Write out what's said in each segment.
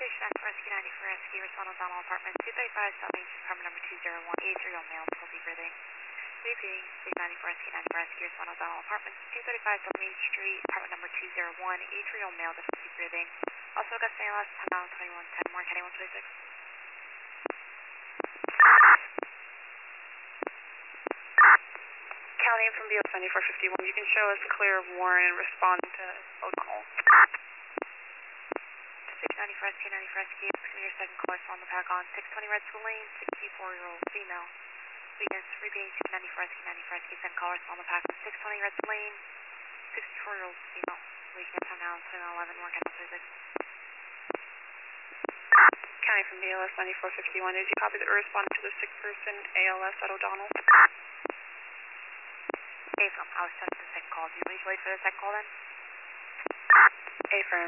Station 9 for Rescue 90 for Rescue, respond on Donald Apartment 235 South Main Street, apartment number 201, 83-year-old male, difficulty breathing. Repeating, Station 90 for Rescue 90 for Rescue, respond on Donald Apartment 235 South Main Street, apartment number 201, 83-year-old male, difficulty breathing. Also, Augusta ALS, 10-2110, Mark County 126. County from BOS 9451, you can show us clear of Warren and respond to O'Donnell. 690 for Rescue, 90 for Rescue, your second caller, on the pack on 620 Redstone Lane, 64-year-old female. Weakness, repeating 690 for Rescue, 90 for Rescue, second caller, on the pack on 620 Redstone Lane, 64-year-old female. Weakness on now 2111, Mark County 126. County from BLS 9451, did you copy that we're responding to the sick person ALS at O'Donnell? Affirm, I was sent to the second call. Do you need to wait for the second call then? Affirm.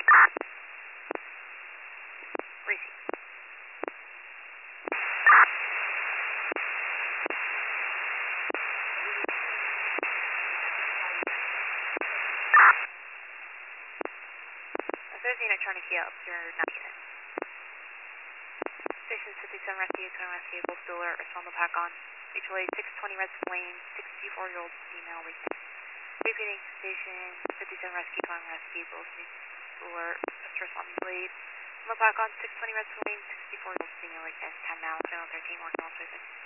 Receive. If there's a unit trying to key up, you're not getting it. Station 57 Rescue, 7 Rescue, both still alert, respond to pack on. HLA 620 Redstone Lane, 64-year-old female, weakness. Repeating, Station 57 Rescue, 7 Rescue, both still alert, respond to lead. On the pack on 620 Redstone Lane, 64-year-old female, weakness. Time now, 2113, Mark 126.